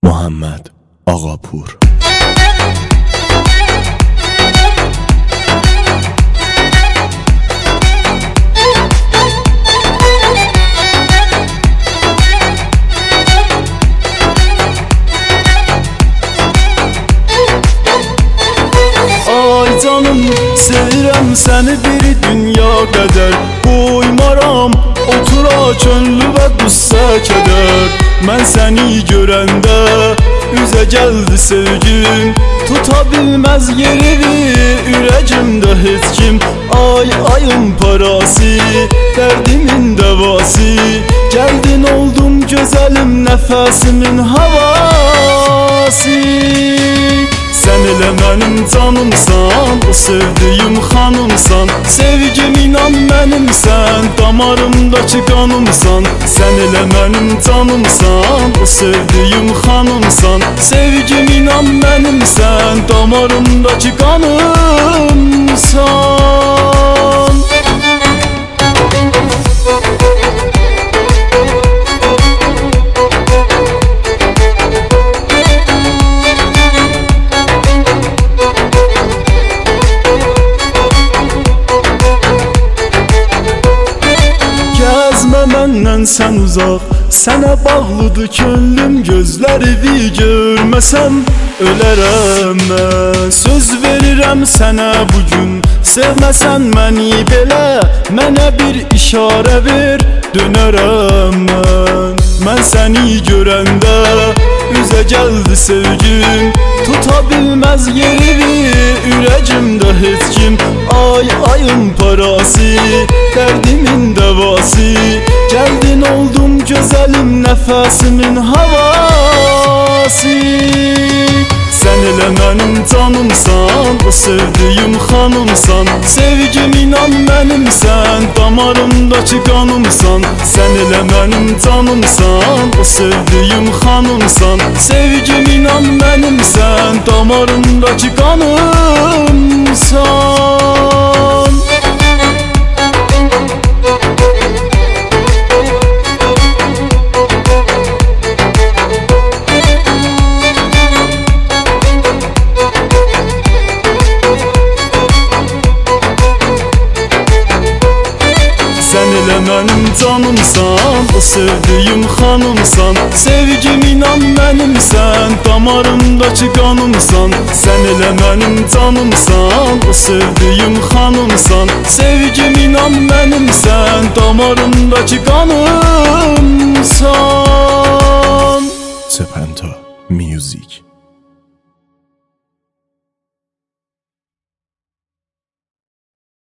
محمد آقاپور. Ay canım, sevirəm səni bir dünya qədər. Qoymaram otura könlü və qüssə kədər. Mən səni görəndə üzə gəldi sevgim, tuta bilməz yerini ürəcimdə heç kim. Ay ayın parası, dərdimin dəvası, gəldin oldum gözəlim, nəfəsimin havası. Sen elə mənim canımsan, o sevdiyim xanımsan. Sevgim inan mənimsən, damarımdakı qanımsan. Sen elə mənim canımsan, o sevdiyim xanımsan. Sevgim inan mənimsən, damarımdakı qanımsan. Məndən sən uzaq, sənə bağlıdır könlüm. Gözlərini görməsəm ölərəm mən. Söz verirəm sənə bugün, sevməsən məni belə, mənə bir işarə ver, dönərəm mən. Mən səni görəndə üzə gəldi sevgim, tuta bilməz yerini ürəcimdə heç kim. Ay ayın parası, dərdimin dəvası, gəldin oldum gözəlim, nəfəsimin havası. Sen elə mənim canımsan, o sevdiyim xanımsan. Sevgim inan mənimsən, damarımdakı qanımsan. Sen elə mənim canımsan, o sevdiyim xanımsan. Sevgim inan mənimsən, damarımdakı qanımsan. Sen elə mənim canımsan, o sevdiyim xanımsan. Sevgim inan mənimsən, damarımdakı qanımsan. Sen elə mənim canımsan, o sevdiyim xanımsan. Sevgim inan mənimsən, damarımdakı qanımsan. Sepenta Music.